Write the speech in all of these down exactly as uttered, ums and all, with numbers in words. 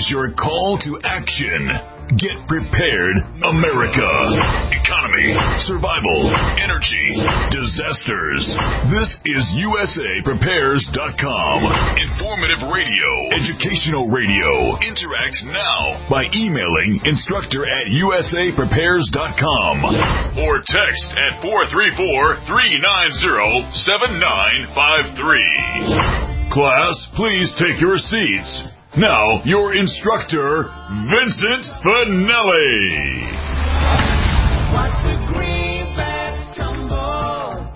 is your call to action. Get prepared, America. Economy, survival, energy, disasters. This is U S A Prepares dot com. Informative radio, educational radio. Interact now by emailing instructor at U S A Prepares dot com or text at four three four, three nine zero, seven nine five three. Class, please take your seats. Now, your instructor, Vincent Finelli. Watch the green flags tumble.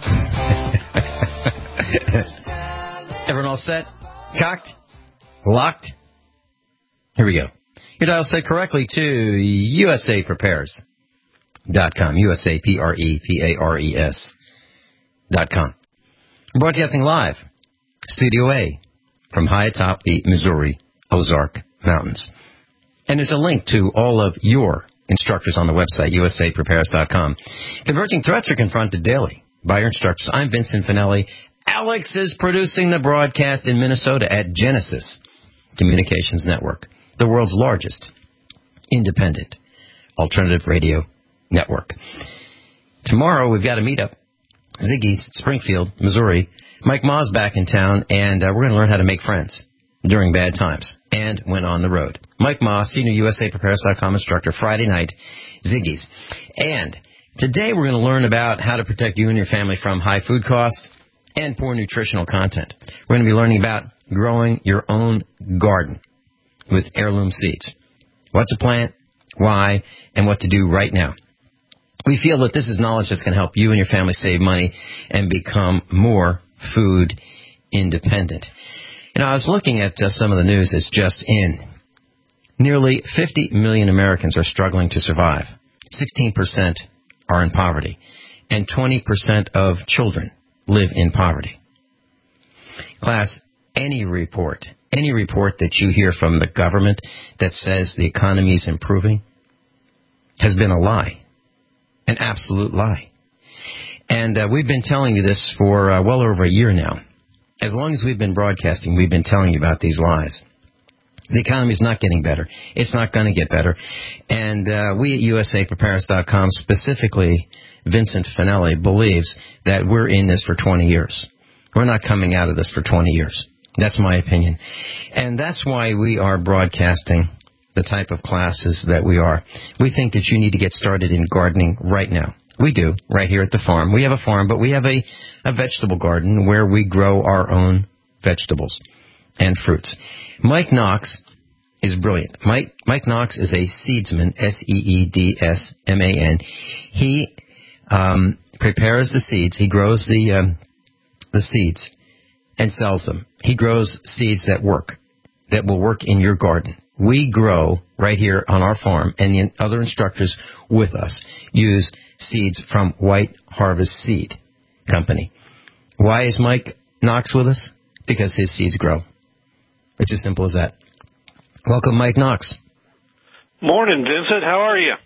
Everyone all set? Cocked? Locked? Here we go. Your dial set correctly to U S A Prepares dot com. U S A P R E P A R E S dot com. We're broadcasting live, Studio A, from high atop the Missouri Ozark Mountains. And there's a link to all of your instructors on the website, U S A Prepares dot com. Converging threats are confronted daily by your instructors. I'm Vincent Finelli. Alex is producing the broadcast in Minnesota at Genesis Communications Network, the world's largest independent alternative radio network. Tomorrow we've got a meetup. Ziggy's, Springfield, Missouri. Mike Ma's back in town, and uh, we're going to learn how to make friends during bad times and when on the road. Mike Ma, senior U S A Prepares dot com instructor, Friday night, Ziggy's. And today we're going to learn about how to protect you and your family from high food costs and poor nutritional content. We're going to be learning about growing your own garden with heirloom seeds. What to plant, why, and what to do right now. We feel that this is knowledge that's going to help you and your family save money and become more food independent. You know, I was looking at uh, some of the news that's just in. Nearly fifty million Americans are struggling to survive. sixteen percent are in poverty. And twenty percent of children live in poverty. Class, any report, any report that you hear from the government that says the economy is improving has been a lie. An absolute lie. And uh, we've been telling you this for uh, well over a year now. As long as we've been broadcasting, we've been telling you about these lies. The economy's not getting better. It's not going to get better. And uh, we at U S A Prepares dot com, specifically Vincent Finelli, believes that we're in this for twenty years. We're not coming out of this for twenty years. That's my opinion. And that's why we are broadcasting the type of classes that we are. We think that you need to get started in gardening right now. We do, right here at the farm. We have a farm, but we have a, a vegetable garden where we grow our own vegetables and fruits. Mike Knox is brilliant. Mike Mike Knox is a seedsman, S E E D S M A N. He um, prepares the seeds. He grows the um, the seeds and sells them. He grows seeds that work, that will work in your garden. We grow right here on our farm, and the other instructors with us use seeds from White Harvest Seed Company. Why is Mike Knox with us? Because his seeds grow. It's as simple as that. Welcome, Mike Knox. Morning, Vincent. How are you?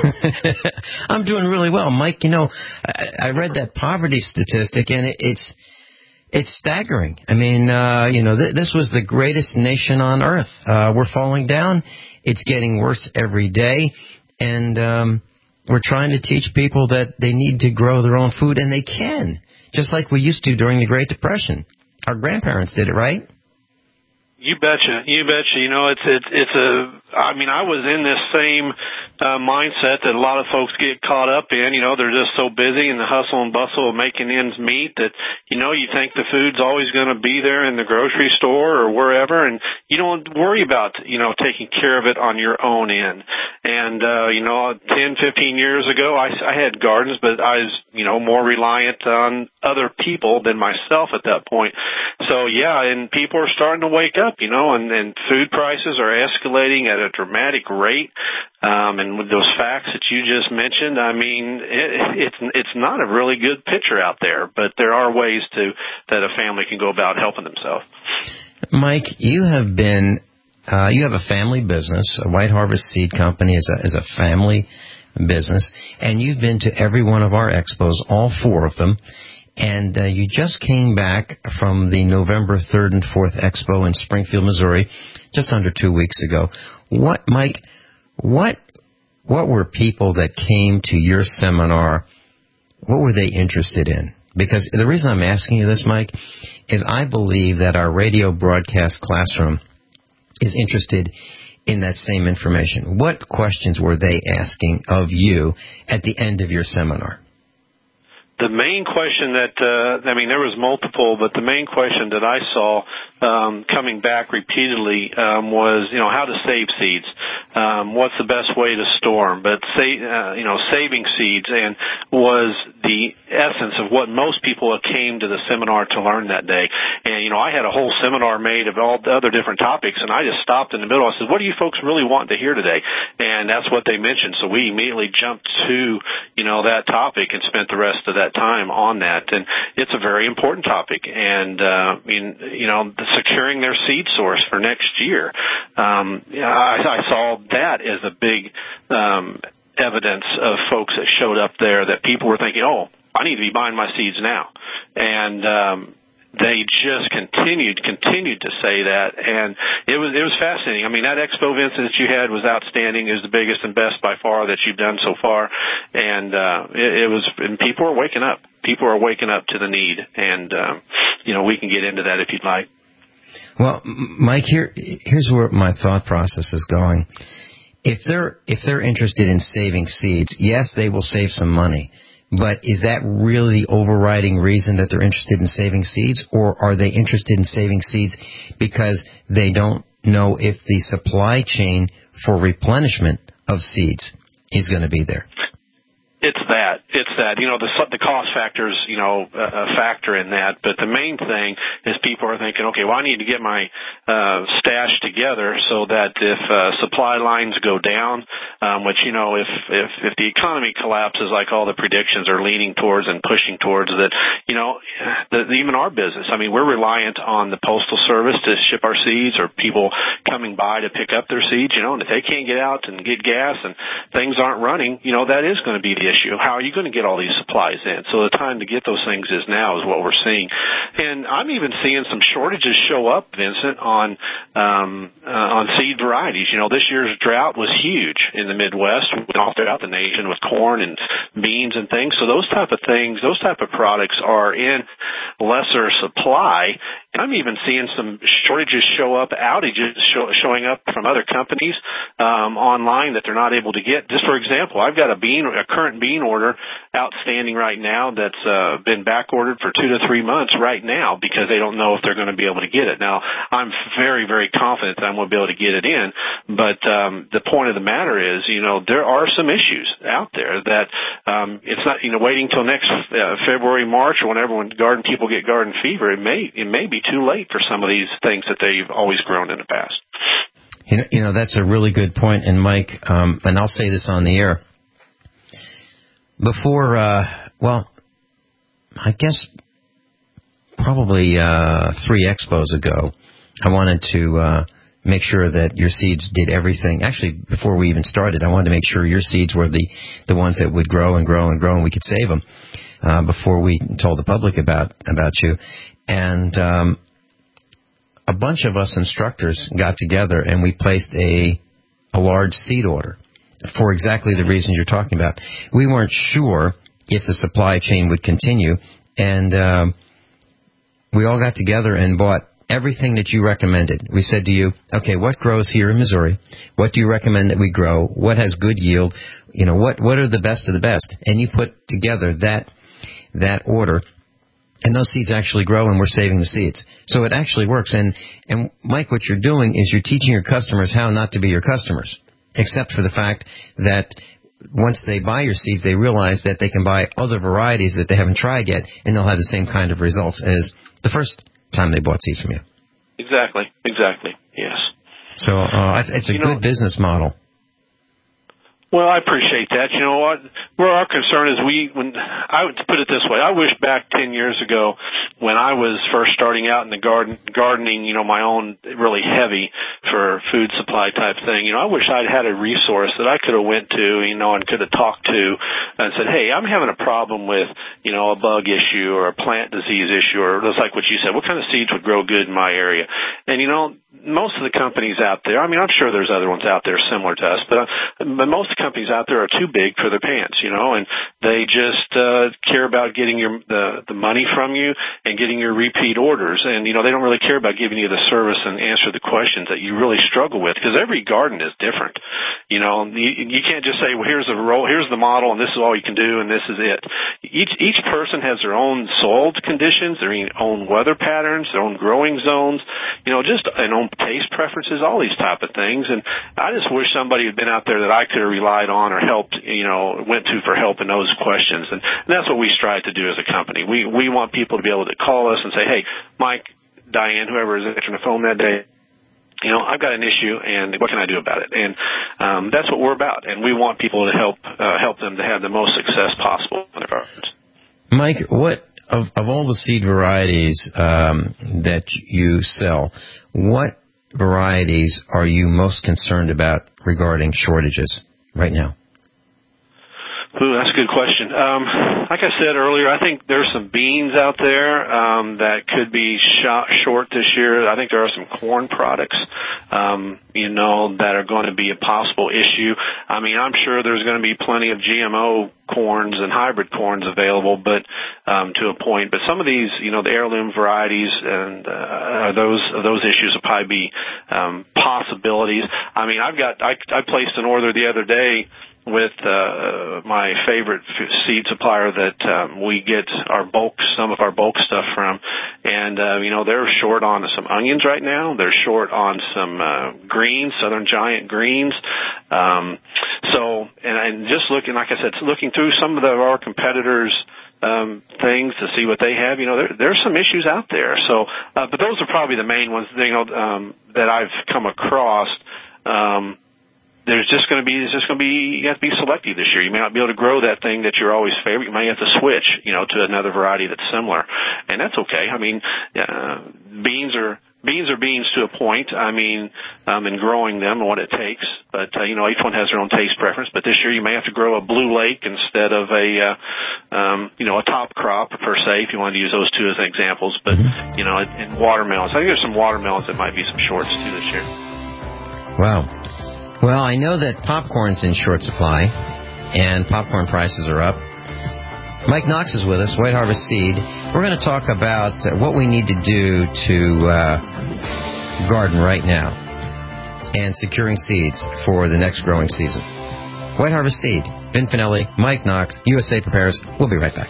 I'm doing really well. Mike, you know, I, I read that poverty statistic, and it, it's it's staggering. I mean, uh, you know, th- this was the greatest nation on earth. Uh, we're falling down. It's getting worse every day, and um, we're trying to teach people that they need to grow their own food, and they can, just like we used to during the Great Depression. Our grandparents did it, right? You betcha. You betcha. You know, it's it's it's a. I mean, I was in this same uh, mindset that a lot of folks get caught up in. You know, they're just so busy in the hustle and bustle of making ends meet that, you know, you think the food's always going to be there in the grocery store or wherever, and you don't worry about, you know, taking care of it on your own end. And, uh, you know, ten, fifteen years ago, I, I had gardens, but I was, you know, more reliant on other people than myself at that point. So, yeah, and people are starting to wake up, you know, and, and food prices are escalating at a dramatic rate. Um, and with those facts that you just mentioned, I mean, it, it's it's not a really good picture out there, but there are ways to that a family can go about helping themselves. Mike, you have been, uh, you have a family business. A White Harvest Seed Company is a, is a family business, and you've been to every one of our expos, all four of them. and uh, you just came back from the November third and fourth Expo in Springfield, Missouri, just under two weeks ago. What, Mike, what what were people that came to your seminar, what were they interested in? Because the reason I'm asking you this, Mike, is I believe that our radio broadcast classroom is interested in that same information. What questions were they asking of you at the end of your seminar? The main question that, uh, I mean, there was multiple, but the main question that I saw um, coming back repeatedly um, was, you know, how to save seeds. Um, what's the best way to store them? But, say, uh, you know, saving seeds and was the essence of what most people came to the seminar to learn that day. And, you know, I had a whole seminar made of all the other different topics, and I just stopped in the middle. I said, what do you folks really want to hear today? And that's what they mentioned. So we immediately jumped to, you know, that topic and spent the rest of that time on that. And it's a very important topic. And, uh, I mean, you know, the securing their seed source for next year. Um, I, I saw that as a big, um, evidence of folks that showed up there that people were thinking, oh, I need to be buying my seeds now. And, um, they just continued, continued to say that, and it was it was fascinating. I mean, that expo event that you had was outstanding. It was the biggest and best by far that you've done so far, and uh, it, it was. And people are waking up. People are waking up to the need, and um, you know, we can get into that if you'd like. Well, Mike, here here's where my thought process is going. If they're if they're interested in saving seeds, yes, they will save some money. But is that really the overriding reason that they're interested in saving seeds, or are they interested in saving seeds because they don't know if the supply chain for replenishment of seeds is going to be there? It's that. It's that. You know, the the cost factor's, you know, a, a factor in that. But the main thing is people are thinking, okay, well, I need to get my uh, stash together so that if uh, supply lines go down, um, which, you know, if, if if the economy collapses like all the predictions are leaning towards and pushing towards, that, you know, the, the, even our business, I mean, we're reliant on the Postal Service to ship our seeds or people coming by to pick up their seeds, you know, and if they can't get out and get gas and things aren't running, you know, that is going to be the issue. How are you going to get all these supplies in? So the time to get those things is now is what we're seeing. And I'm even seeing some shortages show up, Vincent, on um, uh, on seed varieties. You know, this year's drought was huge in the Midwest, all throughout the nation with corn and beans and things. So those type of things, those type of products are in lesser supply. And I'm even seeing some shortages show up, outages show, showing up from other companies um, online that they're not able to get. Just for example, I've got a bean, a current bean order outstanding right now that's uh, been back ordered for two to three months right now because they don't know if they're going to be able to get it. Now, I'm very, very confident that I'm going to be able to get it in, but um, the point of the matter is, you know, there are some issues out there that um, it's not, you know, waiting till next uh, February, March, or whenever when garden people get garden fever, it may it may be too late for some of these things that they've always grown in the past. You know, you know that's a really good point. And Mike, um, and I'll say this on the air. Before, uh, well, I guess probably uh, three expos ago, I wanted to uh, make sure that your seeds did everything. Actually, before we even started, I wanted to make sure your seeds were the, the ones that would grow and grow and grow and we could save them uh, before we told the public about, about you. And um, a bunch of us instructors got together and we placed a a large seed order for exactly the reasons you're talking about. We weren't sure if the supply chain would continue, and um, we all got together and bought everything that you recommended. We said to you, okay, what grows here in Missouri? What do you recommend that we grow? What has good yield? You know, what what are the best of the best? And you put together that that order. And those seeds actually grow, and we're saving the seeds. So it actually works. And, and Mike, what you're doing is you're teaching your customers how not to be your customers, except for the fact that once they buy your seeds, they realize that they can buy other varieties that they haven't tried yet, and they'll have the same kind of results as the first time they bought seeds from you. Exactly. Exactly. Yes. So uh, it's, it's a you good know, business model. Well, I appreciate that. You know what? Where our concern is, we, when I would put it this way, I wish back ten years ago when I was first starting out in the garden, gardening, you know, my own really heavy for food supply type thing. You know, I wish I'd had a resource that I could have went to, you know, and could have talked to and said, hey, I'm having a problem with, you know, a bug issue or a plant disease issue, or just like what you said, what kind of seeds would grow good in my area? And, you know, most of the companies out there, I mean, I'm sure there's other ones out there similar to us, but, uh, but most of the companies out there are too big for their pants, you know, and they just uh, care about getting your the, the money from you and getting your repeat orders. And, you know, they don't really care about giving you the service and answer the questions that you really struggle with, because every garden is different. You know, you, you can't just say, well, here's the role, here's the model, and this is all you can do, and this is it. Each, each person has their own soil conditions, their own weather patterns, their own growing zones, you know, just an own taste preferences, all these type of things. And I just wish somebody had been out there that I could have relied on or helped, you know, went to for help in those questions. And, and that's what we strive to do as a company. We we want people to be able to call us and say, hey, Mike, Diane, whoever is answering the phone that day, you know, I've got an issue, and what can I do about it? And um, that's what we're about. And we want people to help uh, help them to have the most success possible in their gardens. Mike, what of, of all the seed varieties um, that you sell, what varieties are you most concerned about regarding shortages right now? Ooh, that's a good question. Um, like I said earlier, I think there's some beans out there um, that could be shot short this year. I think there are some corn products, um, you know, that are going to be a possible issue. I mean, I'm sure there's going to be plenty of G M O corns and hybrid corns available, but um, to a point. But some of these, you know, the heirloom varieties and uh, those those issues will probably be um, possibilities. I mean, I've got I, I placed an order the other day with uh, my favorite seed supplier that um, we get our bulk, some of our bulk stuff from, and uh, you know, they're short on some onions right now. They're short on some uh, greens, Southern Giant greens. Um, so, and, and just looking, like I said, looking through some of the, our competitors' um, things to see what they have. You know, there, there's some issues out there. So, uh, but those are probably the main ones, you know, um, that I've come across. Um, There's just going to be, there's just going to be, you have to be selective this year. You may not be able to grow that thing that you're always favorite. You may have to switch, you know, to another variety that's similar. And that's okay. I mean, uh, beans are, beans are beans to a point. I mean, um, in growing them and what it takes. But, uh, you know, each one has their own taste preference. But this year you may have to grow a Blue Lake instead of a, uh, um, you know, a top crop per se, if you want to use those two as examples. But, you know, and watermelons. I think there's some watermelons that might be some shorts too this year. Wow. Well, I know that popcorn's in short supply, and popcorn prices are up. Mike Knox is with us, White Harvest Seed. We're going to talk about what we need to do to uh, garden right now and securing seeds for the next growing season. White Harvest Seed, Vin Finelli, Mike Knox, U S A Prepares. We'll be right back.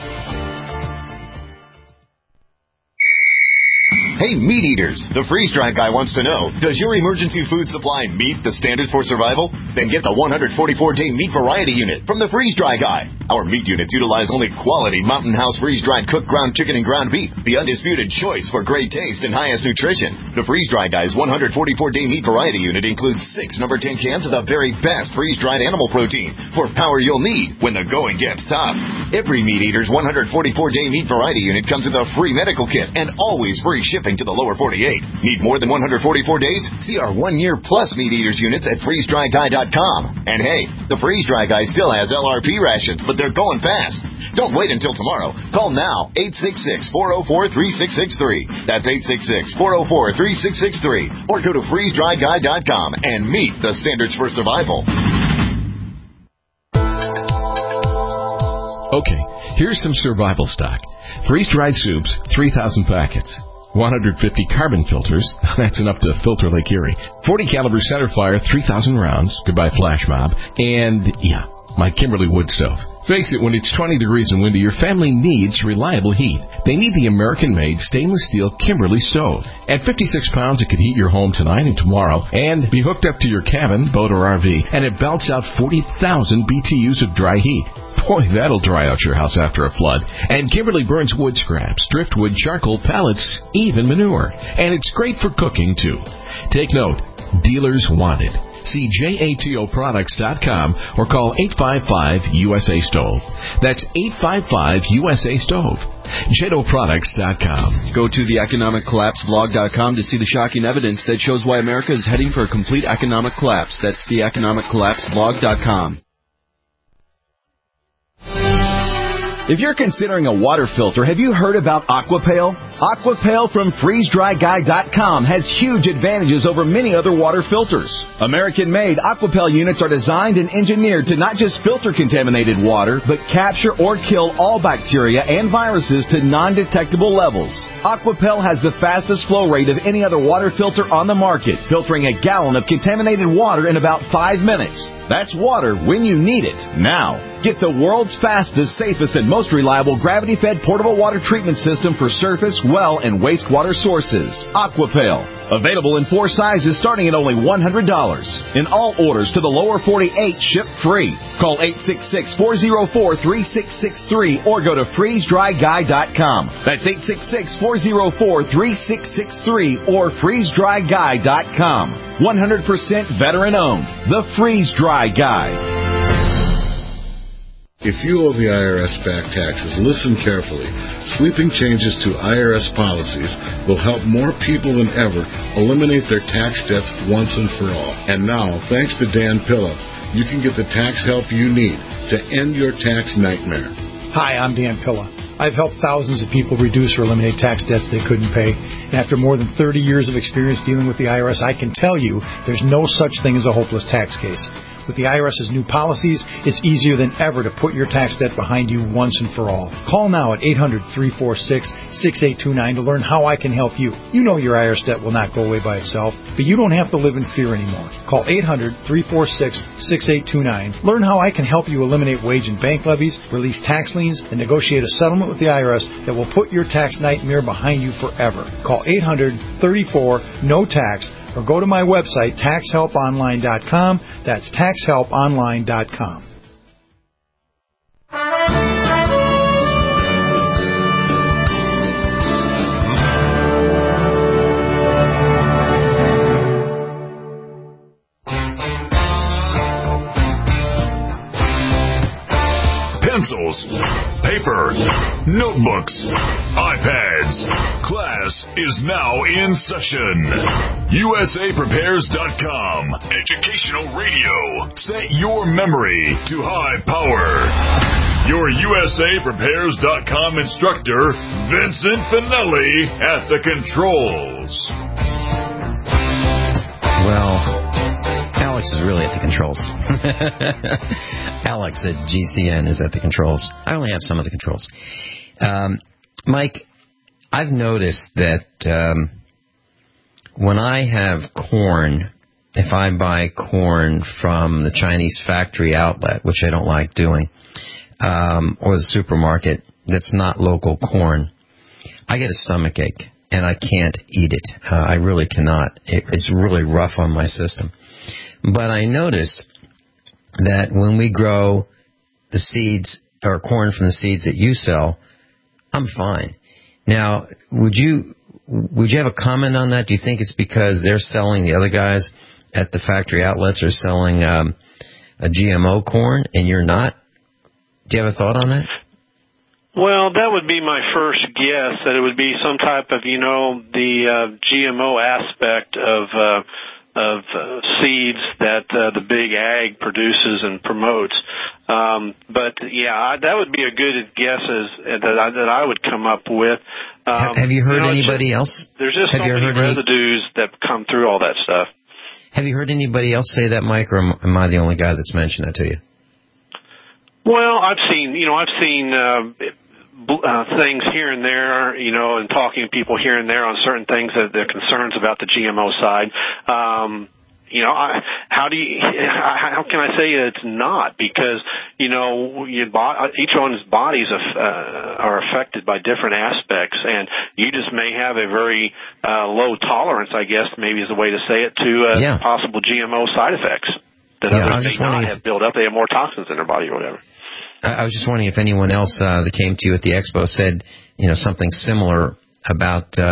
Hey, meat eaters, the freeze-dried guy wants to know, does your emergency food supply meet the standards for survival? Then get the one hundred forty-four day meat variety unit from the freeze-dry guy. Our meat units utilize only quality Mountain House freeze-dried cooked ground chicken and ground beef, the undisputed choice for great taste and highest nutrition. The freeze-dry guy's one hundred forty-four day meat variety unit includes six number ten cans of the very best freeze-dried animal protein for power you'll need when the going gets tough. Every meat eater's one hundred forty-four day meat variety unit comes with a free medical kit and always free shipping to the lower forty-eight. Need more than one hundred forty-four days? See our one-year plus meat eaters units at freeze dry guy dot com. And hey, the Freeze Dry Guy still has L R P rations, but they're going fast. Don't wait until tomorrow. Call now, eight six six, four oh four, three six six three. That's eight six six, four oh four, three six six three. Or go to freeze dry guy dot com and meet the standards for survival. Okay, here's some survival stock. Freeze-dried soups, three thousand packets. one hundred fifty carbon filters, that's enough to filter Lake Erie. forty caliber centerfire, three thousand rounds, goodbye flash mob. And, yeah, my Kimberly wood stove. Face it, when it's twenty degrees and windy, your family needs reliable heat. They need the American-made stainless steel Kimberly stove. At fifty-six pounds, it could heat your home tonight and tomorrow and be hooked up to your cabin, boat, or R V. And it belts out forty thousand B T Us of dry heat. Boy, that'll dry out your house after a flood. And Kimberly burns wood scraps, driftwood, charcoal, pellets, even manure. And it's great for cooking, too. Take note, dealers want it. See J A T O products dot com or call eight five five U S A Stove. That's eight five five U S A Stove. J A T O products dot com. Go to the economic collapse blog dot com to see the shocking evidence that shows why America is heading for a complete economic collapse. That's the economic collapse blog dot com. If you're considering a water filter, have you heard about Aquapale? Aquapale from freeze dry guy dot com has huge advantages over many other water filters. American-made Aquapale units are designed and engineered to not just filter contaminated water, but capture or kill all bacteria and viruses to non-detectable levels. Aquapale has the fastest flow rate of any other water filter on the market, filtering a gallon of contaminated water in about five minutes. That's water when you need it, now. Get the world's fastest, safest, and most reliable gravity-fed portable water treatment system for surface, well, and wastewater sources. Aquapale. Available in four sizes starting at only one hundred dollars. In all orders to the lower forty-eight, ship free. Call eight six six, four zero four, three six six three or go to freeze dry guy dot com. That's eight six six, four zero four, three six six three or freeze dry guy dot com. one hundred percent veteran-owned. The Freeze Dry Guy. If you owe the I R S back taxes, listen carefully. Sweeping changes to I R S policies will help more people than ever eliminate their tax debts once and for all. And now, thanks to Dan Pilla, you can get the tax help you need to end your tax nightmare. Hi, I'm Dan Pilla. I've helped thousands of people reduce or eliminate tax debts they couldn't pay. And after more than thirty years of experience dealing with the I R S, I can tell you there's no such thing as a hopeless tax case. With the I R S's new policies, it's easier than ever to put your tax debt behind you once and for all. Call now at eight hundred, three four six, six eight two nine to learn how I can help you. You know your I R S debt will not go away by itself, but you don't have to live in fear anymore. Call eight hundred, three four six, six eight two nine. Learn how I can help you eliminate wage and bank levies, release tax liens, and negotiate a settlement with the I R S that will put your tax nightmare behind you forever. Call eight hundred, thirty-four, no tax or go to my website, tax help online dot com. That's tax help online dot com. Pencils, paper, notebooks, iPads. Class is now in session. U S A Prepares dot com. Educational radio. Set your memory to high power. Your U S A Prepares dot com instructor, Vincent Finelli, at the controls. Well, Alex is really at the controls. Alex at G C N is at the controls. I only have some of the controls. Um, Mike, I've noticed that um, when I have corn, if I buy corn from the Chinese factory outlet, which I don't like doing, um, or the supermarket that's not local corn, I get a stomach ache, and I can't eat it. Uh, I really cannot. It, it's really rough on my system. But I noticed that when we grow the seeds or corn from the seeds that you sell, I'm fine. Now, would you would you have a comment on that? Do you think it's because they're selling, the other guys at the factory outlets are selling um, a G M O corn and you're not? Do you have a thought on that? Well, that would be my first guess, that it would be some type of, you know, the uh, G M O aspect of uh, of uh, seeds that uh, the big ag produces and promotes. Um, but yeah, I, that would be a good guess as, that, I, that I would come up with. Um, have you heard you know, anybody just, else? There's just have so many residues any... that come through all that stuff. Have you heard anybody else say that, Mike, or am I the only guy that's mentioned that to you? Well, I've seen, you know, I've seen uh, uh, things here and there, you know, and talking to people here and there on certain things that they're concerns about the G M O side. Um, you know, I, how do you, how can I say it's not? Because, you know, your bo- each one's bodies uh, are affected by different aspects, and you just may have a very uh, low tolerance, I guess, maybe is the way to say it, to uh, yeah. possible G M O side effects that yeah, others may not have built up. They have more toxins in their body or whatever. I was just wondering if anyone else uh, that came to you at the expo said, you know, something similar about uh,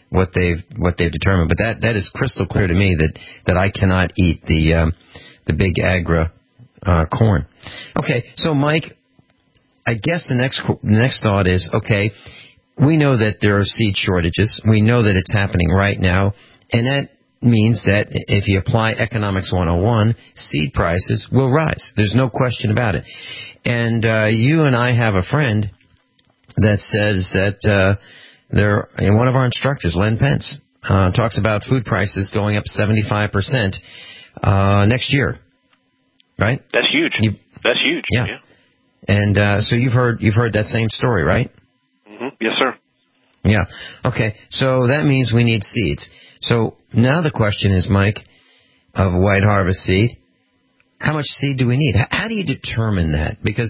what they've what they've determined. But that, that is crystal clear to me that, that I cannot eat the um, the big Agra uh, corn. Okay, so Mike, I guess the next the next thought is, okay, we know that there are seed shortages. We know that it's happening right now, and that means that if you apply Economics one oh one, seed prices will rise. There's no question about it. And uh, you and I have a friend that says that uh, there, and one of our instructors, Len Pence, uh, talks about food prices going up seventy-five percent uh, next year. Right? That's huge. You, That's huge. Yeah. yeah. And uh, so you've heard you've heard that same story, right? Mm-hmm. Yes, sir. Yeah. Okay. So that means we need seeds. So now the question is, Mike, of White Harvest seed, how much seed do we need? How do you determine that? Because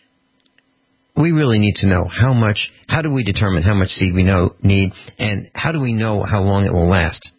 we really need to know how much, how do we determine how much seed we know need, and how do we know how long it will last?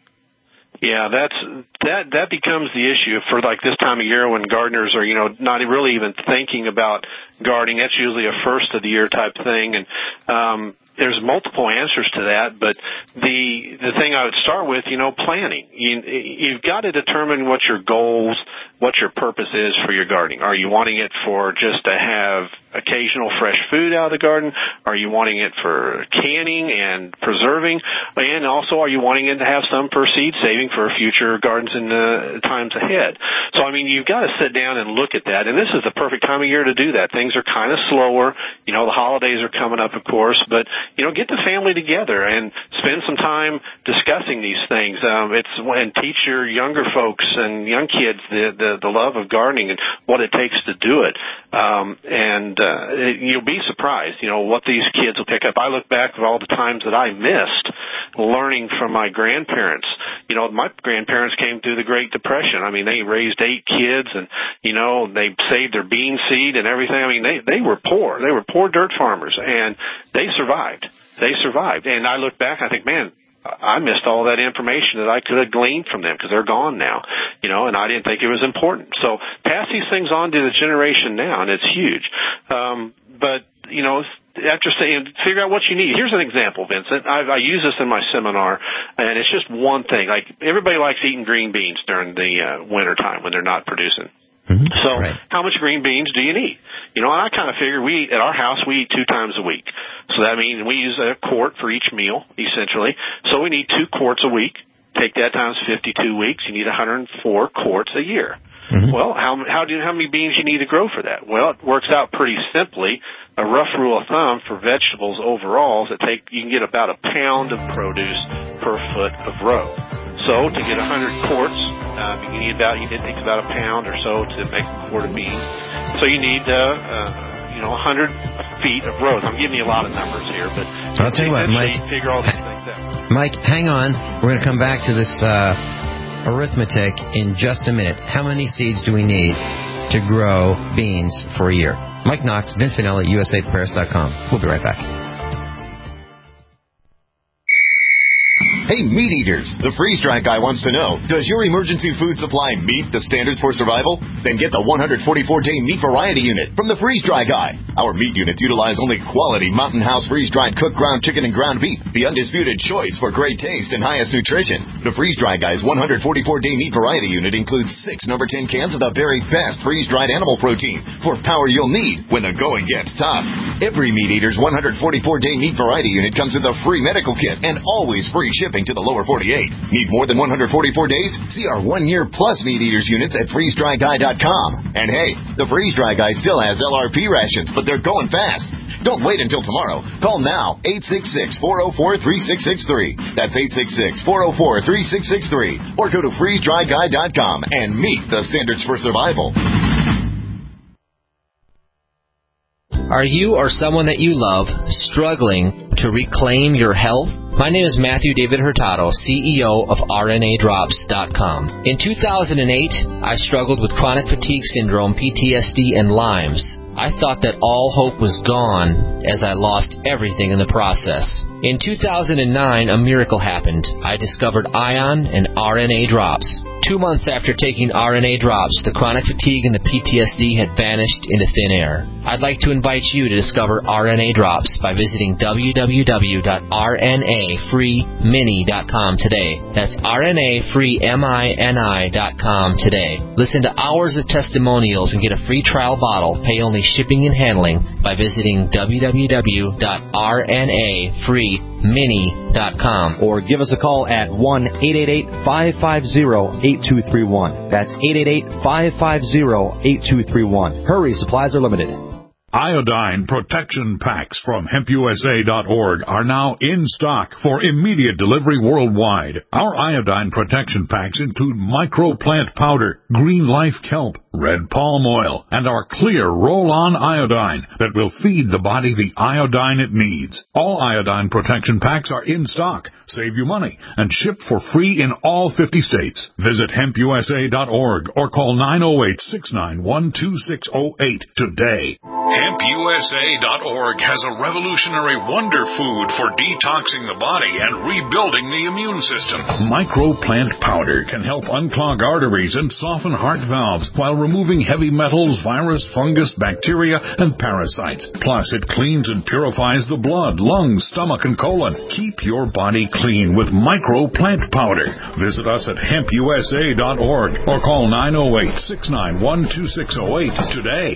Yeah, that's that that becomes the issue for like this time of year when gardeners are, you know, not really even thinking about gardening. That's usually a first of the year type thing, and um there's multiple answers to that, but the the thing I would start with, you know, planning. You, you've got to determine what your goals, what your purpose is for your gardening. Are you wanting it for just to have occasional fresh food out of the garden? Are you wanting it for canning and preserving? And also, are you wanting it to have some for seed saving for future gardens in the times ahead? So, I mean, you've got to sit down and look at that, and this is the perfect time of year to do that. Things are kind of slower. You know, the holidays are coming up, of course, but you know, get the family together and spend some time discussing these things. Um, it's and teach your younger folks and young kids the, the the love of gardening and what it takes to do it. Um, and uh, it, you'll be surprised, you know, what these kids will pick up. I look back at all the times that I missed learning from my grandparents. You know, my grandparents came through the Great Depression. I mean, they raised eight kids, and you know, they saved their bean seed and everything. I mean, they they were poor. They were poor dirt farmers, and they survived. They survived. And I look back, I think, man, I missed all that information that I could have gleaned from them because they're gone now, you know, and I didn't think it was important. So pass these things on to the generation now, and it's huge. Um, but, you know, after saying, figure out what you need. Here's an example, Vincent. I, I use this in my seminar, and it's just one thing. Like, everybody likes eating green beans during the uh, winter time when they're not producing. Mm-hmm. So right. How much green beans do you need? You know, I kind of figure we eat, at our house, we eat two times a week. So that means we use a quart for each meal, essentially. So we need two quarts a week. Take that times fifty-two weeks. You need one hundred four quarts a year. Mm-hmm. Well, how how do you, how many beans you need to grow for that? Well, it works out pretty simply. A rough rule of thumb for vegetables overall is that take you can get about a pound of produce per foot of row. So to get one hundred quarts, um, you need about it takes about a pound or so to make a quart of beans. So you need uh, uh, you know one hundred feet of rows. I'm giving you a lot of numbers here, but I'll tell you what, Mike. Figure all these things out. Mike, hang on. We're going to come back to this uh, arithmetic in just a minute. How many seeds do we need to grow beans for a year? Mike Knox, Vince Finelli, U S A Prepares dot com. We'll be right back. Hey, meat eaters, the freeze-dried guy wants to know, does your emergency food supply meet the standards for survival? Then get the one hundred forty-four day meat variety unit from the freeze-dry guy. Our meat units utilize only quality Mountain House freeze-dried cooked ground chicken and ground beef, the undisputed choice for great taste and highest nutrition. The freeze-dry guy's one hundred forty-four day meat variety unit includes six number ten cans of the very best freeze-dried animal protein for power you'll need when the going gets tough. Every meat eater's one hundred forty-four day meat variety unit comes with a free medical kit and always free shipping to the lower forty-eight. Need more than one hundred forty-four days? See our one-year plus Meat Eaters units at freeze dry guy dot com. And hey, the Freeze Dry Guy still has L R P rations, but they're going fast. Don't wait until tomorrow. Call now, eight six six, four oh four, three six six three. That's eight six six, four oh four, three six six three. Or go to freeze dry guy dot com and meet the standards for survival. Are you or someone that you love struggling to reclaim your health? My name is Matthew David Hurtado, C E O of R N A drops dot com. In two thousand eight, I struggled with chronic fatigue syndrome, P T S D, and Lyme's. I thought that all hope was gone as I lost everything in the process. In two thousand nine, a miracle happened. I discovered Ion and R N A drops. Two months after taking R N A drops, the chronic fatigue and the P T S D had vanished into thin air. I'd like to invite you to discover R N A drops by visiting w w w dot r n a free mini dot com today. That's r n a free mini dot com today. Listen to hours of testimonials and get a free trial bottle. Pay only shipping and handling by visiting w w w dot r n a free mini dot com. Or give us a call at one eight eight eight, five five zero, eight two three one. That's eight eight eight, five five zero, eight two three one. Hurry, supplies are limited. Iodine protection packs from hemp u s a dot org are now in stock for immediate delivery worldwide. Our iodine protection packs include microplant powder, green life kelp, red palm oil, and our clear roll-on iodine that will feed the body the iodine it needs. All iodine protection packs are in stock, save you money, and shipped for free in all fifty states. Visit hemp u s a dot org or call nine oh eight, six nine one, two six oh eight today. hemp u s a dot org has a revolutionary wonder food for detoxing the body and rebuilding the immune system. Microplant powder can help unclog arteries and soften heart valves while removing heavy metals, virus, fungus, bacteria, and parasites. Plus, it cleans and purifies the blood, lungs, stomach, and colon. Keep your body clean with Microplant powder. Visit us at hemp u s a dot org or call nine oh eight, six nine one, two six oh eight today.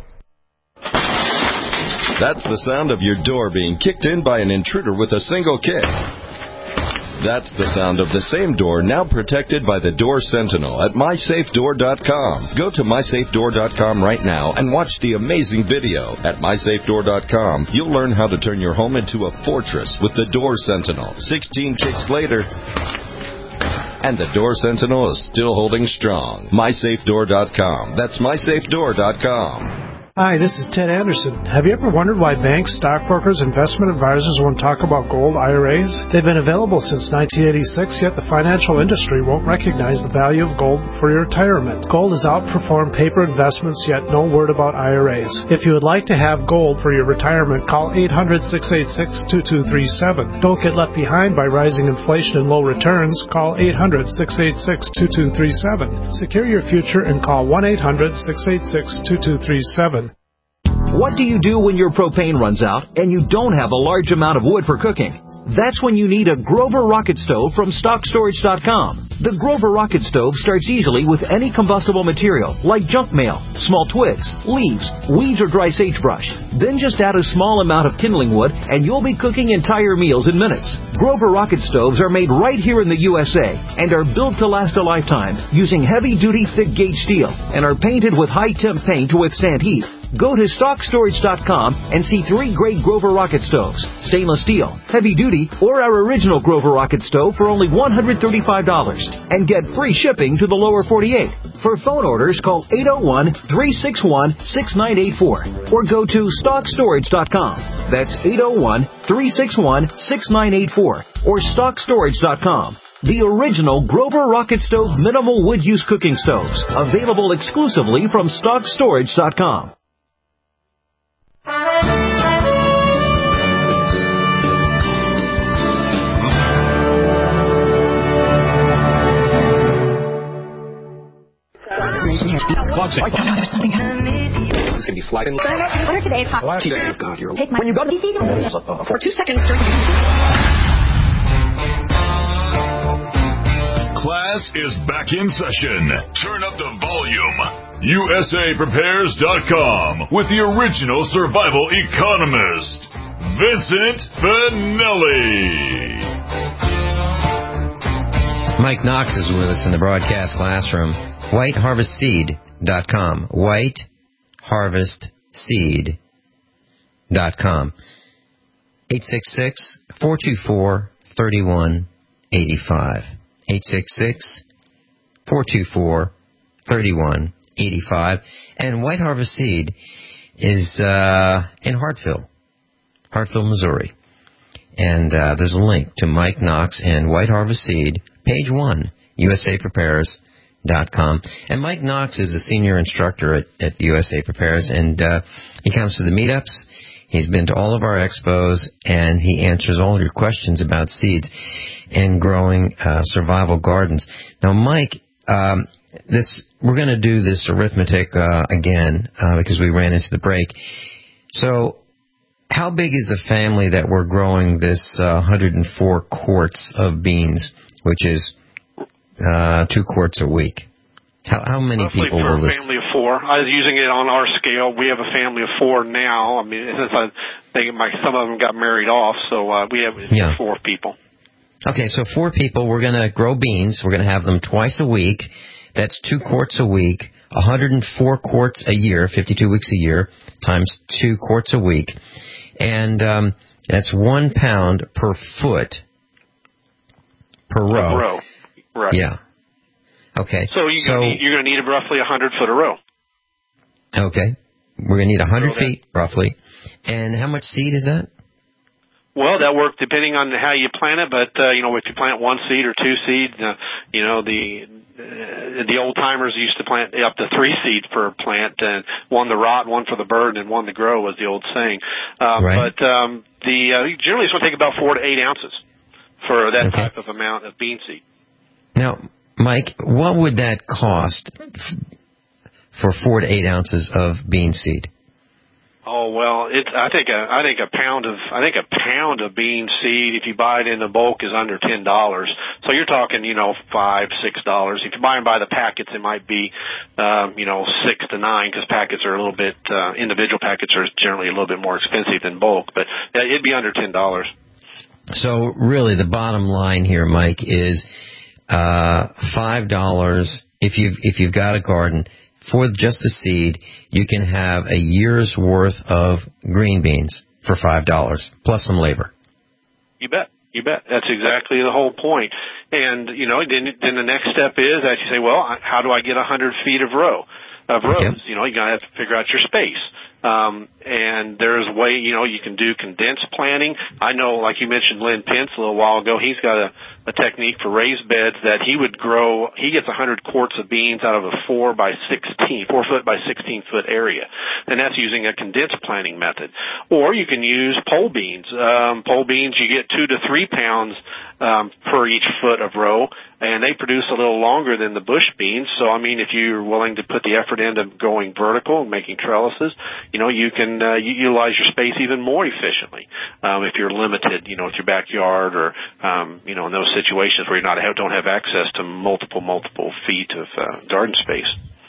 That's the sound of your door being kicked in by an intruder with a single kick. That's the sound of the same door now protected by the Door Sentinel at my safe door dot com. Go to my safe door dot com right now and watch the amazing video. At my safe door dot com, you'll learn how to turn your home into a fortress with the Door Sentinel. sixteen kicks later, and the Door Sentinel is still holding strong. my safe door dot com. That's my safe door dot com. Hi, this is Ted Anderson. Have you ever wondered why banks, stockbrokers, investment advisors won't talk about gold I R As? They've been available since nineteen eighty-six, yet the financial industry won't recognize the value of gold for your retirement. Gold has outperformed paper investments, yet no word about I R As. If you would like to have gold for your retirement, call eight hundred, six eight six, two two three seven. Don't get left behind by rising inflation and low returns. Call eight hundred, six eight six, two two three seven. Secure your future and call one eight hundred, six eight six, two two three seven. What do you do when your propane runs out and you don't have a large amount of wood for cooking? That's when you need a Grover Rocket Stove from stock storage dot com. The Grover Rocket Stove starts easily with any combustible material like junk mail, small twigs, leaves, weeds, or dry sagebrush. Then just add a small amount of kindling wood and you'll be cooking entire meals in minutes. Grover Rocket Stoves are made right here in the U S A and are built to last a lifetime using heavy-duty thick gauge steel and are painted with high-temp paint to withstand heat. Go to stock storage dot com and see three great Grover Rocket Stoves, stainless steel, heavy duty, or our original Grover Rocket Stove for only one hundred thirty-five dollars and get free shipping to the lower forty-eight. For phone orders, call eight oh one, three six one, six nine eight four or go to stock storage dot com. That's eight oh one, three six one, six nine eight four or stock storage dot com. The original Grover Rocket Stove minimal wood use cooking stoves, available exclusively from stock storage dot com. It's going to be sliding. What are today's hot? Oh, God, you're Take my when you go to the for two seconds. Class is back in session. Turn up the volume. U S A Prepares dot com with the original survival economist, Vincent Finelli. Mike Knox is with us in the broadcast classroom. white harvest seed dot com. white harvest seed dot com. eight six six, four two four, three one eight five. eight six six, four two four, three one eight five. And White Harvest Seed is uh, in Hartville, Hartville, Missouri. And uh, there's a link to Mike Knox and White Harvest Seed, page one, U S A Prepares dot com. And Mike Knox is a senior instructor at, at U S A Prepares, and uh, he comes to the meetups. He's been to all of our expos, and he answers all your questions about seeds and growing uh, survival gardens. Now, Mike, um, this we're going to do this arithmetic uh, again uh, because we ran into the break. So, how big is the family that we're growing this uh, one hundred four quarts of beans, which is uh, two quarts a week? How, how many Roughly people for will a this? family of four. I was using it on our scale. We have a family of four now. I mean, since I think my, some of them got married off, so uh, we have Yeah. four people. Okay, so four people. We're going to grow beans. We're going to have them twice a week. That's two quarts a week. one hundred four quarts a year, fifty-two weeks a year, times two quarts a week. And um, that's one pound per foot per row. Per row. Right. Yeah. Okay. So, you're so going to you're going to need roughly one hundred foot a row. Okay. We're going to need one hundred So that- feet, roughly. And how much seed is that? Well, that works depending on how you plant it, but, uh, you know, if you plant one seed or two seeds, uh, you know, the uh, the old timers used to plant up to three seeds per plant, and one to rot, one for the bird, and one to grow was the old saying. Um, Right. But um, the uh, generally it's going to take about four to eight ounces for that Okay. type of amount of bean seed. Now, Mike, what would that cost f- for four to eight ounces of bean seed? Oh well, it's I think a I think a pound of I think a pound of bean seed if you buy it in the bulk is under ten dollars. So you're talking you know five six dollars. If you buy them by the packets, it might be um, you know six to nine because packets are a little bit uh, individual packets are generally a little bit more expensive than bulk, but yeah, it'd be under ten dollars. So really, the bottom line here, Mike, is uh, five dollars if you've if you've got a garden. For just the seed, you can have a year's worth of green beans for five dollars, plus some labor. You bet. You bet. That's exactly the whole point. And, you know, then, then the next step is that you say, well, how do I get one hundred feet of row, of rows? Okay. You know, you got to have to figure out your space. Um, and there's a way, you know, you can do condensed planting. I know, like you mentioned, Lynn Pence a little while ago, he's got a, a technique for raised beds that he would grow, he gets one hundred quarts of beans out of a four by sixteen, four foot by sixteen foot area. And that's using a condensed planting method. Or you can use pole beans. Um, pole beans, you get two to three pounds, um, per each foot of row, and they produce a little longer than the bush beans. So, I mean, if you're willing to put the effort into going vertical, making trellises, you know, you can uh, you utilize your space even more efficiently um, if you're limited, you know, with your backyard or, um, you know, in those situations where you not have, don't have access to multiple, multiple feet of uh, garden space.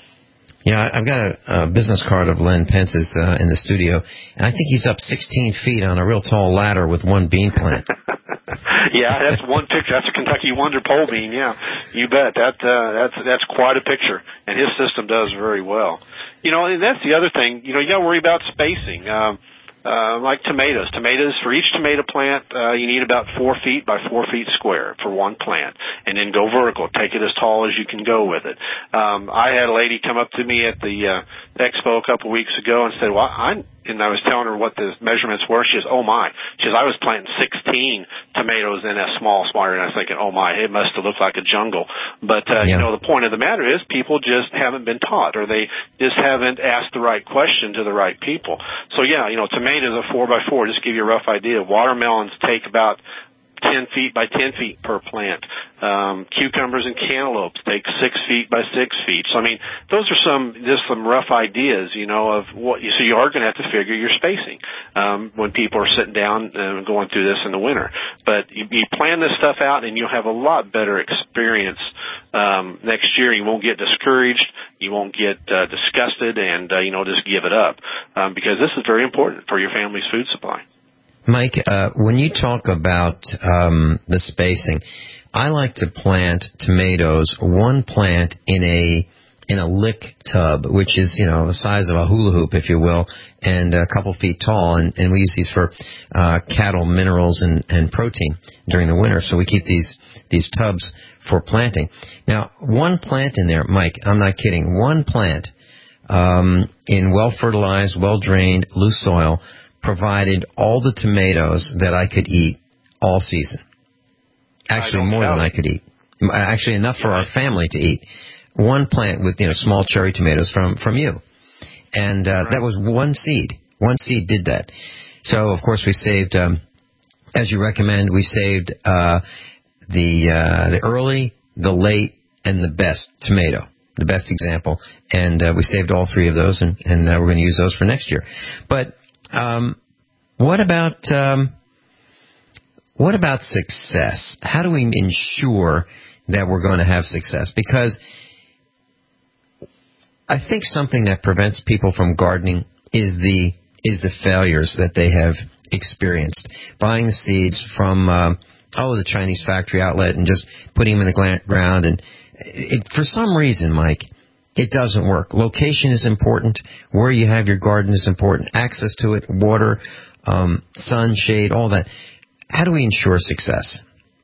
Yeah, I've got a, a business card of Len Pence's uh, in the studio, and I think he's up sixteen feet on a real tall ladder with one bean plant. Yeah, that's one picture. That's a Kentucky Wonder pole bean. Yeah, you bet. That uh, that's that's quite a picture, and his system does very well. You know, and that's the other thing. You know, you got to worry about spacing. Um, uh, like tomatoes. Tomatoes, for each tomato plant, uh, you need about four feet by four feet square for one plant. And then go vertical. Take it as tall as you can go with it. Um, I had a lady come up to me at the uh, expo a couple weeks ago and said, well, I'm, and I was telling her what the measurements were. She says, oh my. She says, I was planting sixteen tomatoes in that small spot. And I was thinking, oh my, it must have looked like a jungle. But, uh, Yeah. you know, the point of the matter is people just haven't been taught, or they just haven't asked the right question to the right people. So yeah, you know, tomatoes are four by four. Just to give you a rough idea. Watermelons take about ten feet by ten feet per plant. Um, cucumbers and cantaloupes take six feet by six feet. So, I mean, those are some, just some rough ideas, you know, of what you, so you are going to have to figure your spacing, um, when people are sitting down and going through this in the winter. But you, you plan this stuff out and you'll have a lot better experience, um, next year. You won't get discouraged. You won't get, uh, disgusted and, uh, you know, just give it up, um, because this is very important for your family's food supply. Mike, uh, when you talk about um, the spacing, I like to plant tomatoes, one plant in a in a lick tub, which is, you know, the size of a hula hoop, if you will, and a couple feet tall. And, and we use these for uh, cattle minerals and, and protein during the winter. So we keep these these tubs for planting. Now, one plant in there, Mike, I'm not kidding, one plant um, in well-fertilized, well-drained, loose soil provided all the tomatoes that I could eat all season. Actually, more than I could eat. Actually, enough for our family to eat. One plant with, you know, small cherry tomatoes from, from you. And uh, right. that was one seed. One seed did that. So, of course, we saved, um, as you recommend, we saved uh, the uh, the early, the late, and the best tomato, the best example. And uh, we saved all three of those, and, and uh, we're going to use those for next year. But um, what about um, what about success? How do we ensure that we're going to have success? Because I think something that prevents people from gardening is the is the failures that they have experienced. Buying the seeds from um, oh the Chinese factory outlet and just putting them in the gla- ground, and it, for some reason, Mike, it doesn't work. Location is important. Where you have your garden is important. Access to it, water, um, sun, shade, all that. How do we ensure success?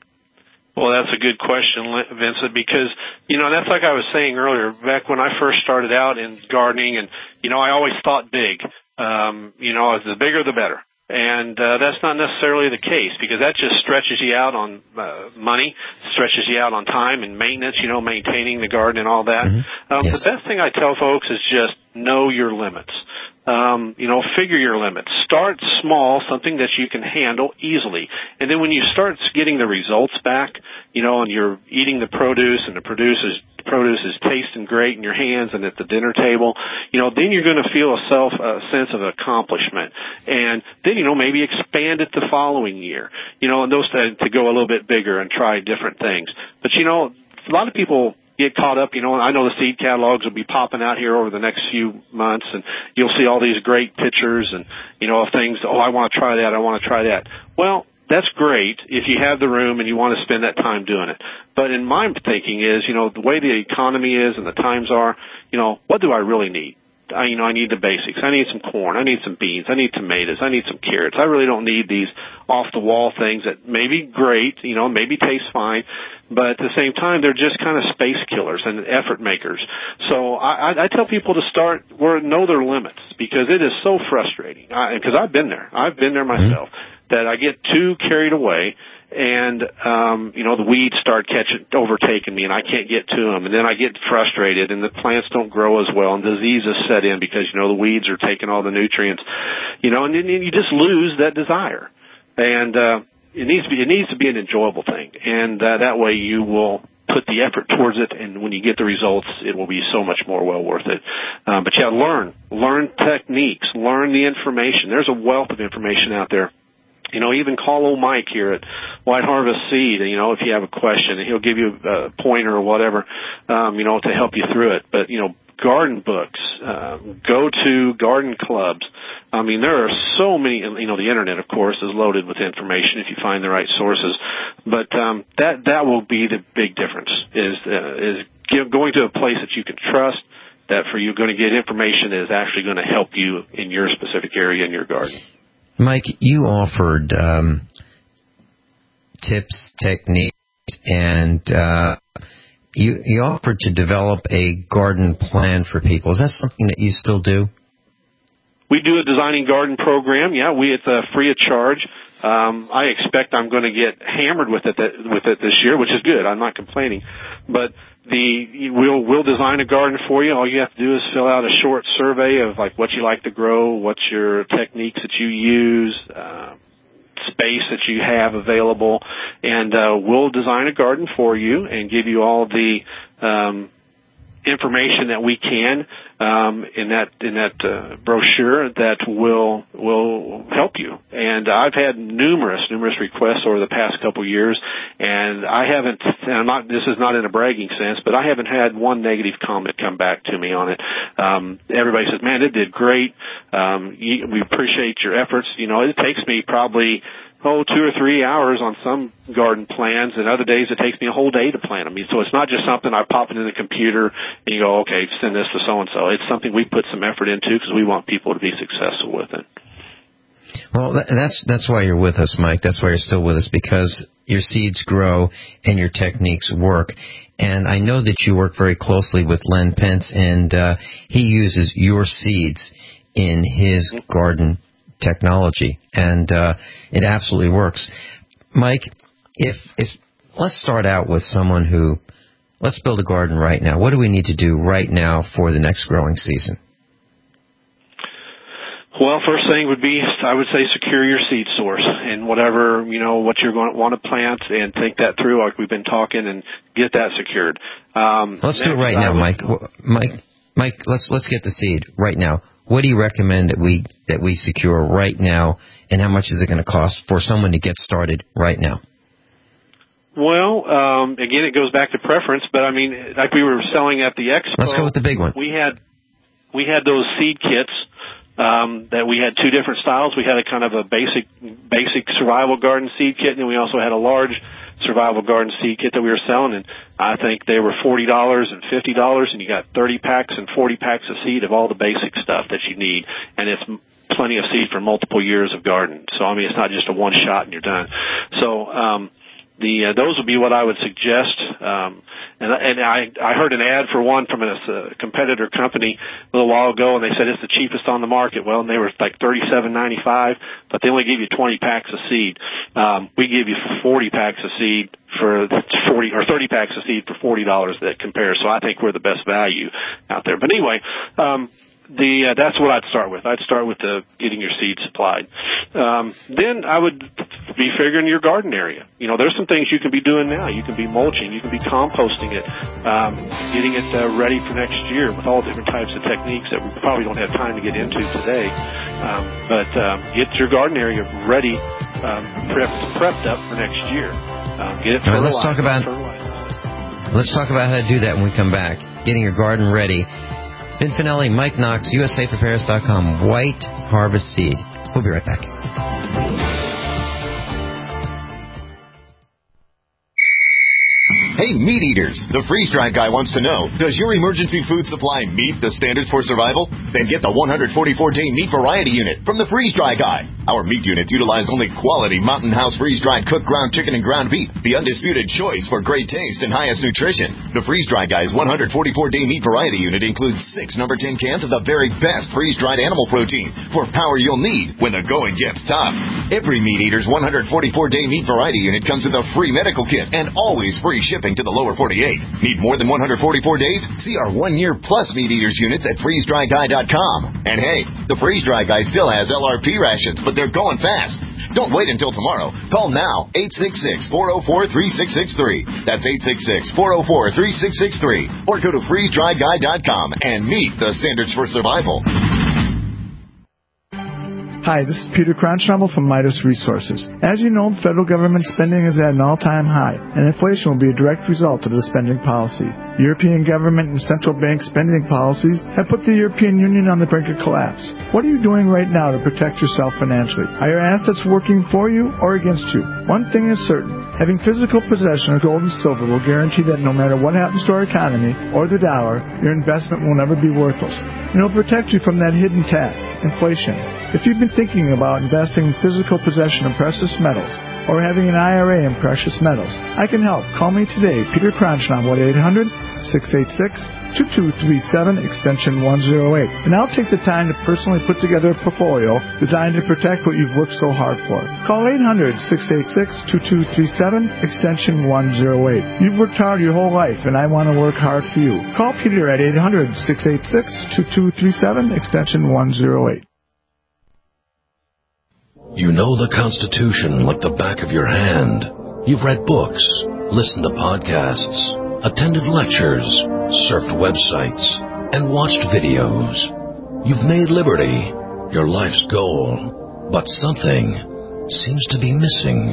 Well, that's a good question, Vincent, because, you know, that's like I was saying earlier, back when I first started out in gardening, and, you know, I always thought big. Um, you know, the bigger the better. And uh, that's not necessarily the case, because that just stretches you out on uh, money, stretches you out on time and maintenance, you know, maintaining the garden and all that. Mm-hmm. Um, yes. The best thing I tell folks is just know your limits. Um, you know, figure your limits. Start small, something that you can handle easily. And then when you start getting the results back, you know, and you're eating the produce, and the produce is, produce is tasting great in your hands and at the dinner table, you know, then you're going to feel a self, a sense of accomplishment. And then, you know, maybe expand it the following year, you know, and those to, to go a little bit bigger and try different things. But, you know, a lot of people get caught up, you know, and I know the seed catalogs will be popping out here over the next few months, and you'll see all these great pictures and, you know, of things, oh, I want to try that, I want to try that. Well, that's great if you have the room and you want to spend that time doing it. But in my thinking is, you know, the way the economy is and the times are, you know, what do I really need? I, you know, I need the basics. I need some corn. I need some beans. I need tomatoes. I need some carrots. I really don't need these off-the-wall things that may be great, you know, maybe taste fine, but at the same time, they're just kind of space killers and effort makers. So I, I tell people to start where know their limits, because it is so frustrating. Because I've been there. I've been there myself. Mm-hmm. That I get too carried away, and um, you know, the weeds start catching, overtaking me, and I can't get to them, and then I get frustrated, and the plants don't grow as well, and diseases set in because, you know, the weeds are taking all the nutrients, you know, and then you just lose that desire. And uh, it needs to be it needs to be an enjoyable thing, and uh, that way you will put the effort towards it, and when you get the results, it will be so much more well worth it. Um, but yeah, learn, learn techniques, learn the information. There's a wealth of information out there. You know, even call old Mike here at White Harvest Seed, you know, if you have a question, and he'll give you a pointer or whatever, um, you know, to help you through it. But, you know, garden books, uh, go to garden clubs. I mean, there are so many, you know, the internet, of course, is loaded with information if you find the right sources. But um, that that will be the big difference, is uh, is give, going to a place that you can trust, that for you going to get information that is actually going to help you in your specific area in your garden. Mike, you offered um, tips, techniques, and uh, you, you offered to develop a garden plan for people. Is that something that you still do? We do a designing garden program. Yeah, we it's uh, free of charge. Um, I expect I'm going to get hammered with it that, with it this year, which is good. I'm not complaining, but the we'll we'll design a garden for you. All you have to do is fill out a short survey of like what you like to grow, what's your techniques that you use, uh, space that you have available, and uh, we'll design a garden for you and give you all the um, information that we can um, in that in that uh, brochure that will will help you. And I've had numerous numerous requests over the past couple of years, and I haven't. And I'm not. This is not in a bragging sense, but I haven't had one negative comment come back to me on it. Um, everybody says, "Man, it did great. Um, you, we appreciate your efforts." You know, it takes me probably. Oh, two or three hours on some garden plans, and other days it takes me a whole day to plan them. So it's not just something I pop into the computer and you go, okay, send this to so-and-so. It's something we put some effort into because we want people to be successful with it. Well, that's that's why you're with us, Mike. That's why you're still with us, because your seeds grow and your techniques work. And I know that you work very closely with Len Pence, and uh, he uses your seeds in his garden technology, and uh, it absolutely works. Mike, if if let's start out with someone who, let's build a garden right now. What do we need to do right now for the next growing season? Well, first thing would be, I would say, secure your seed source and whatever, you know, what you're going to want to plant, and think that through like we've been talking, and get that secured. Um, let's do it right now, Mike. Mike, Mike, let's let's get the seed right now. What do you recommend that we that we secure right now, and how much is it going to cost for someone to get started right now? Well, um, again, it goes back to preference, but I mean, like we were selling at the expo. Let's go with the big one. We had we had those seed kits. Um, that we had two different styles. We had a kind of a basic, basic survival garden seed kit, and then we also had a large survival garden seed kit that we were selling, and I think they were forty dollars and fifty dollars, and you got thirty packs and forty packs of seed of all the basic stuff that you need, and it's plenty of seed for multiple years of garden. So, I mean, it's not just a one shot and you're done. So, um, the, uh, those would be what I would suggest. Um, and, and I, I heard an ad for one from a, a competitor company a little while ago, and they said it's the cheapest on the market. Well, and they were like thirty-seven ninety-five, but they only give you twenty packs of seed. Um, we give you forty packs of seed for forty, or thirty packs of seed for forty dollars that compares. So I think we're the best value out there. But anyway, um, The uh, that's what I'd start with. I'd start with the getting your seed supplied. Um, then I would be figuring your garden area. You know, there's some things you can be doing now. You can be mulching. You can be composting it, um, getting it uh, ready for next year with all different types of techniques that we probably don't have time to get into today. Um, but um, get your garden area ready, um, prepped, prepped up for next year. Um, get it all right, fertilized. Let's talk about let's talk about how to do that when we come back. Getting your garden ready. Vin Finelli, Mike Knox, U S A Prepares dot com, White Harvest Seed. We'll be right back. Hey, meat eaters, the freeze-dried guy wants to know, does your emergency food supply meet the standards for survival? Then get the one hundred forty-four day meat variety unit from the freeze-dry guy. Our meat units utilize only quality Mountain House freeze-dried cooked ground chicken and ground beef, the undisputed choice for great taste and highest nutrition. The freeze-dry guy's one hundred forty-four day meat variety unit includes six number ten cans of the very best freeze-dried animal protein for power you'll need when the going gets tough. Every meat eater's one hundred forty-four day meat variety unit comes with a free medical kit and always free shipping to the lower forty-eight. Need more than one hundred forty-four days? See our one-year plus meat eaters units at freeze dry guy dot com. And hey, the Freeze Dry Guy still has L R P rations, but they're going fast. Don't wait until tomorrow. Call now, eight six six, four oh four, three six six three. That's eight six six, four oh four, three six six three. Or go to freeze dry guy dot com and meet the standards for survival. Hi, this is Peter Cronschnabel from Midas Resources. As you know, federal government spending is at an all-time high, and inflation will be a direct result of the spending policy. European government and central bank spending policies have put the European Union on the brink of collapse. What are you doing right now to protect yourself financially? Are your assets working for you or against you? One thing is certain. Having physical possession of gold and silver will guarantee that no matter what happens to our economy or the dollar, your investment will never be worthless. And it will protect you from that hidden tax, inflation. If you've been thinking about investing in physical possession of precious metals or having an I R A in precious metals, I can help. Call me today, Peter Cronschnabel, at eight hundred, six eight six, two two three seven, extension one oh eight. And I'll take the time to personally put together a portfolio designed to protect what you've worked so hard for. Call eight hundred, six eight six, two two three seven, extension one oh eight. You've worked hard your whole life, and I want to work hard for you. Call Peter at eight hundred, six eight six, two two three seven, extension one oh eight. You know the Constitution like the back of your hand. You've read books, listened to podcasts, attended lectures, surfed websites, and watched videos. You've made liberty your life's goal, but something seems to be missing.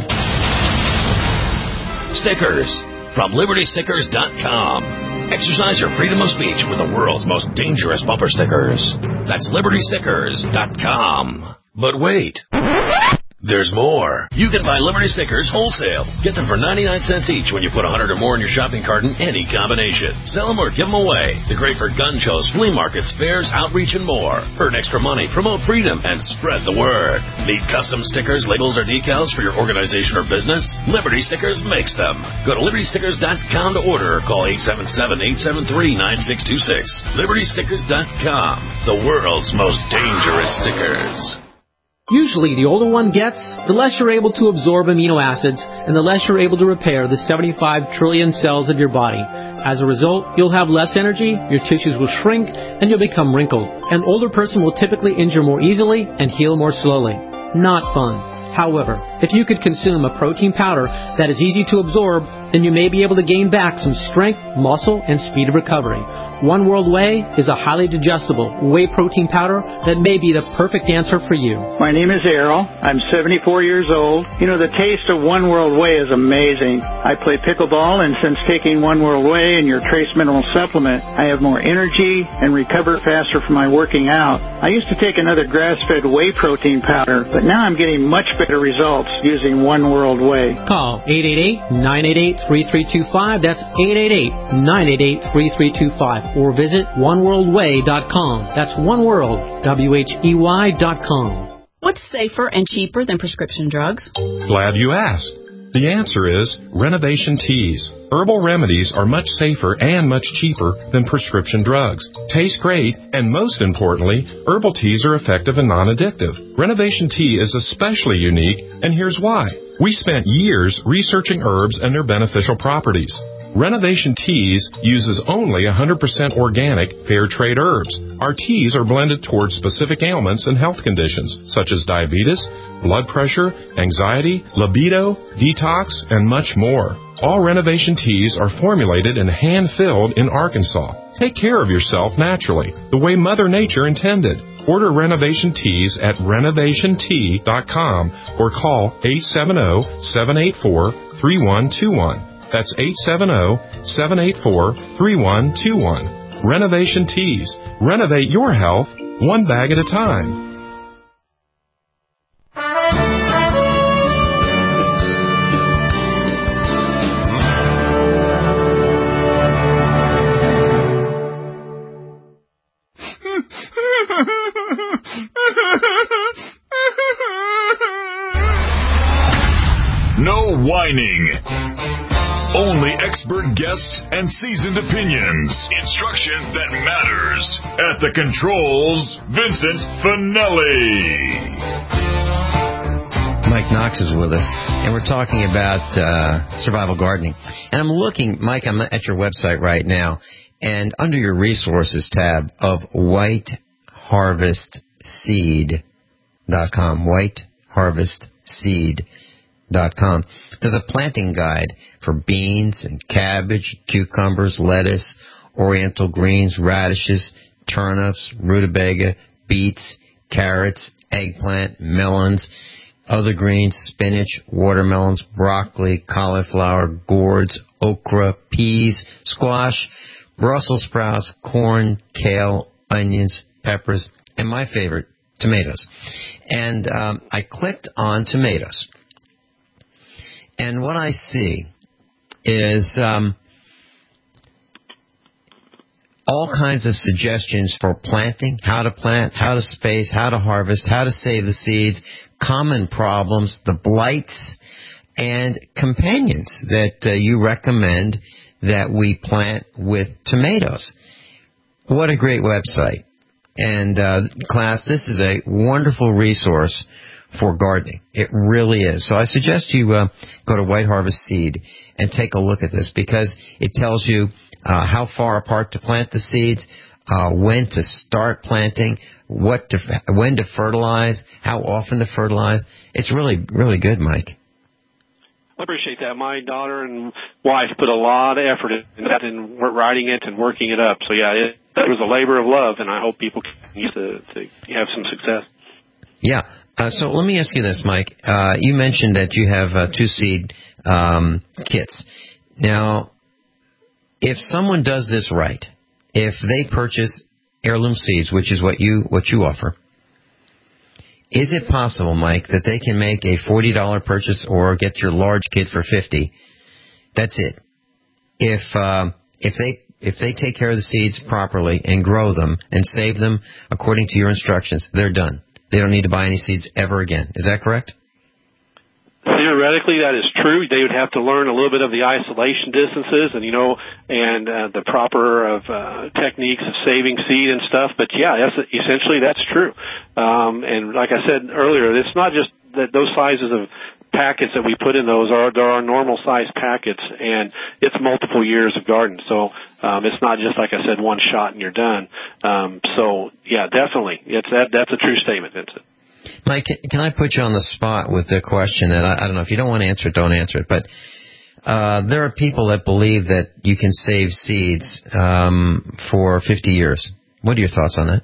Stickers from Liberty Stickers dot com. Exercise your freedom of speech with the world's most dangerous bumper stickers. That's Liberty Stickers dot com. But wait, there's more. You can buy Liberty Stickers wholesale. Get them for ninety-nine cents each when you put one hundred or more in your shopping cart in any combination. Sell them or give them away. They're great for gun shows, flea markets, fairs, outreach, and more. Earn extra money, promote freedom, and spread the word. Need custom stickers, labels, or decals for your organization or business? Liberty Stickers makes them. Go to Liberty Stickers dot com to order or call eight seven seven, eight seven three, nine six two six. Liberty Stickers dot com, the world's most dangerous stickers. Usually, the older one gets, the less you're able to absorb amino acids, and the less you're able to repair the seventy-five trillion cells of your body. As a result, you'll have less energy, your tissues will shrink, and you'll become wrinkled. An older person will typically injure more easily and heal more slowly. Not fun. However, if you could consume a protein powder that is easy to absorb, then you may be able to gain back some strength, muscle, and speed of recovery. One World Whey is a highly digestible whey protein powder that may be the perfect answer for you. My name is Errol. I'm seventy-four years old. You know, the taste of One World Whey is amazing. I play pickleball, and since taking One World Whey and your Trace Mineral Supplement, I have more energy and recover faster from my working out. I used to take another grass-fed whey protein powder, but now I'm getting much better results using One World Whey. Call eight eight eight, nine eight eight, three three two five. That's eight eight eight, nine eight eight, three three two five. Or visit one world way dot com. That's oneworld, W H E Y dot com. What's safer and cheaper than prescription drugs? Glad you asked. The answer is Renovation Teas. Herbal remedies are much safer and much cheaper than prescription drugs. Taste great, and most importantly, herbal teas are effective and non-addictive. Renovation Tea is especially unique, and here's why. We spent years researching herbs and their beneficial properties. Renovation Teas uses only one hundred percent organic, fair trade herbs. Our teas are blended towards specific ailments and health conditions, such as diabetes, blood pressure, anxiety, libido, detox, and much more. All Renovation Teas are formulated and hand-filled in Arkansas. Take care of yourself naturally, the way Mother Nature intended. Order Renovation Teas at renovation tea dot com or call eight seven zero, seven eight four, three one two one. That's eight seven zero, seven eight four, three one two one. Renovation Teas. Renovate your health one bag at a time. No whining. Only expert guests and seasoned opinions. Instruction that matters. At the controls, Vincent Finelli. Mike Knox is with us, and we're talking about uh, survival gardening. And I'm looking, Mike, I'm at your website right now, and under your resources tab of white harvest seed dot com, white harvest seed dot com. There's a planting guide for beans and cabbage, cucumbers, lettuce, oriental greens, radishes, turnips, rutabaga, beets, carrots, eggplant, melons, other greens, spinach, watermelons, broccoli, cauliflower, gourds, okra, peas, squash, Brussels sprouts, corn, kale, onions, peppers, and my favorite, tomatoes. And um, I clicked on tomatoes. And what I see is um, all kinds of suggestions for planting, how to plant, how to space, how to harvest, how to save the seeds, common problems, the blights, and companions that uh, you recommend that we plant with tomatoes. What a great website. And uh, class, this is a wonderful resource for gardening. It really is. So I suggest you uh, go to White Harvest Seed and take a look at this, because it tells you uh, how far apart to plant the seeds, uh, when to start planting, what to, when to fertilize, how often to fertilize. It's really, really good, Mike. I appreciate that. My daughter and wife put a lot of effort in that, in writing it and working it up. So, yeah, it, it was a labor of love, and I hope people can use it to have some success. Yeah. Uh, so let me ask you this, Mike. Uh, you mentioned that you have uh, two seed um, kits. Now, if someone does this right, if they purchase heirloom seeds, which is what you what you offer, is it possible, Mike, that they can make a forty dollars purchase or get your large kit for fifty dollars? That's it. If uh, if they if they take care of the seeds properly and grow them and save them according to your instructions, they're done. They don't need to buy any seeds ever again. Is that correct? Theoretically, that is true. They would have to learn a little bit of the isolation distances and, you know, and uh, the proper of uh, techniques of saving seed and stuff. But, yeah, that's, essentially that's true. Um, and like I said earlier, it's not just that those sizes of packets that we put in those are, there are normal size packets, and it's multiple years of garden. So, um, it's not just, like I said, one shot and you're done. Um, so yeah, definitely. It's that, that's a true statement, Vincent. Mike, can I put you on the spot with a question that I, I don't know, if you don't want to answer it, don't answer it, but uh, there are people that believe that you can save seeds um, for fifty years. What are your thoughts on that?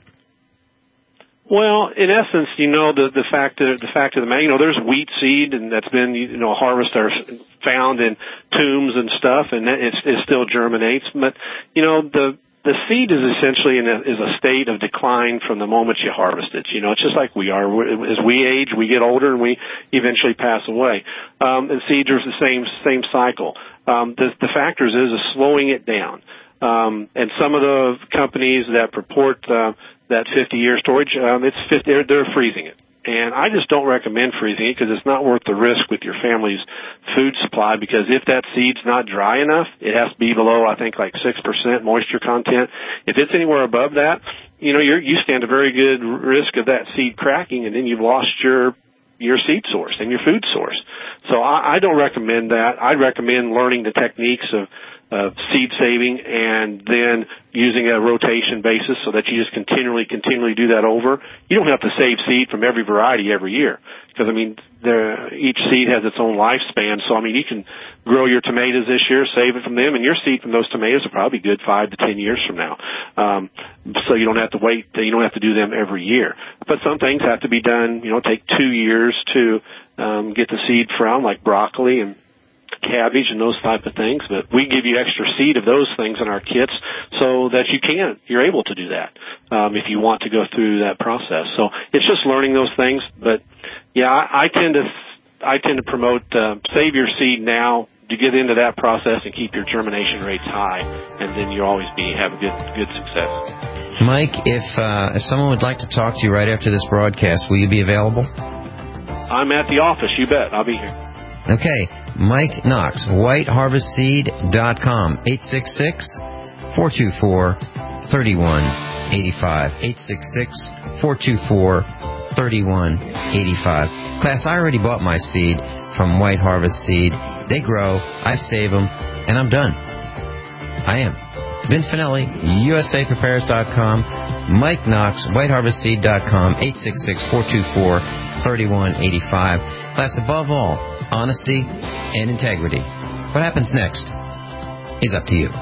Well, in essence, you know, the the fact of the fact of the matter, you know, there's wheat seed, and that's been, you know, harvested or found in tombs and stuff, and it, it still germinates. But you know, the the seed is essentially in a, is a state of decline from the moment you harvest it. You know, it's just like we are. As we age, we get older, and we eventually pass away. Um, and seeds are the same same cycle. Um, the, the factors is, is slowing it down. Um, and some of the companies that purport uh, that fifty-year storage, um, it's fifty, they're, they're freezing it. And I just don't recommend freezing it because it's not worth the risk with your family's food supply, because if that seed's not dry enough, it has to be below, I think, like six percent moisture content. If it's anywhere above that, you know, you're, you stand a very good risk of that seed cracking, and then you've lost your your seed source and your food source. So I, I don't recommend that. I'd recommend learning the techniques of Uh, seed saving, and then using a rotation basis so that you just continually, continually do that over. You don't have to save seed from every variety every year, because, I mean, there, each seed has its own lifespan. So, I mean, you can grow your tomatoes this year, save it from them, and your seed from those tomatoes are probably good five to ten years from now. Um, so you don't have to wait, you don't have to do them every year. But some things have to be done, you know, take two years to um, get the seed from, like broccoli and cabbage and those type of things, but we give you extra seed of those things in our kits so that you can, you're able to do that um, if you want to go through that process. So it's just learning those things. But yeah, I, I tend to I tend to promote uh, save your seed now to get into that process and keep your germination rates high, and then you always be have good good success. Mike, if uh, if someone would like to talk to you right after this broadcast, will you be available? I'm at the office. You bet. I'll be here. Okay, Mike Knox, white harvest seed dot com, eight six six, four two four, three one eight five, eight six six, four two four, three one eight five. Class, I already bought my seed from White Harvest Seed. They grow, I save them, and I'm done. I am. Vin Finelli, U S A prepares dot com, Mike Knox, white harvest seed dot com, eight six six, four two four, three one eight five. Class, above all, honesty and integrity. What happens next is up to you.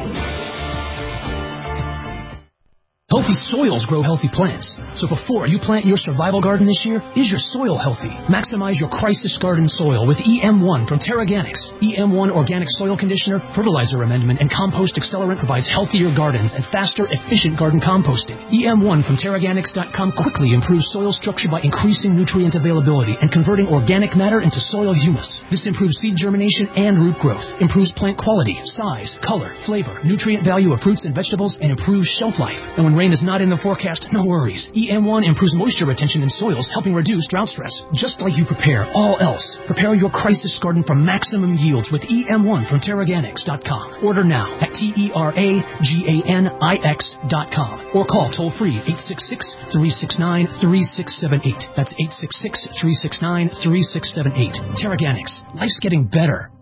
Healthy soils grow healthy plants. So before you plant your survival garden this year, is your soil healthy? Maximize your crisis garden soil with E M one from Terraganics. E M one Organic Soil Conditioner, Fertilizer Amendment, and Compost Accelerant provides healthier gardens and faster, efficient garden composting. E M one from Terraganics dot com quickly improves soil structure by increasing nutrient availability and converting organic matter into soil humus. This improves seed germination and root growth, improves plant quality, size, color, flavor, nutrient value of fruits and vegetables, and improves shelf life. And when rain is not in the forecast, no worries. E M one improves moisture retention in soils, helping reduce drought stress. Just like you prepare all else, prepare your crisis garden for maximum yields with E M one from Terraganics dot com. Order now at T E R A G A N I X dot com or call toll-free eight six six, three six nine, three six seven eight. That's eight six six, three six nine, three six seven eight. Terraganics. Life's getting better.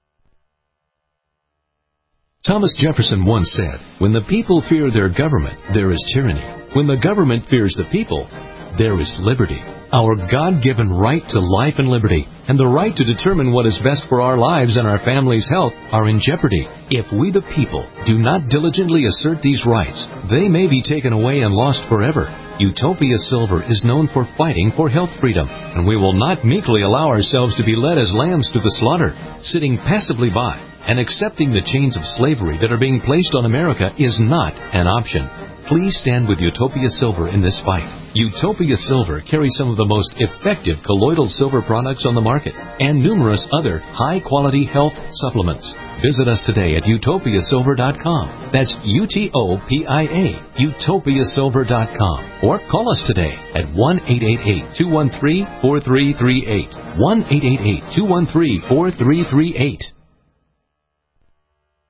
Thomas Jefferson once said, "When the people fear their government, there is tyranny. When the government fears the people, there is liberty." Our God-given right to life and liberty and the right to determine what is best for our lives and our family's health are in jeopardy. If we the people do not diligently assert these rights, they may be taken away and lost forever. Utopia Silver is known for fighting for health freedom, and we will not meekly allow ourselves to be led as lambs to the slaughter, sitting passively by. And accepting the chains of slavery that are being placed on America is not an option. Please stand with Utopia Silver in this fight. Utopia Silver carries some of the most effective colloidal silver products on the market and numerous other high-quality health supplements. Visit us today at utopia silver dot com. That's U T O P I A, utopia silver dot com. Or call us today at one eight eight eight, two one three, four three three eight. one eight eight eight, two one three, four three three eight.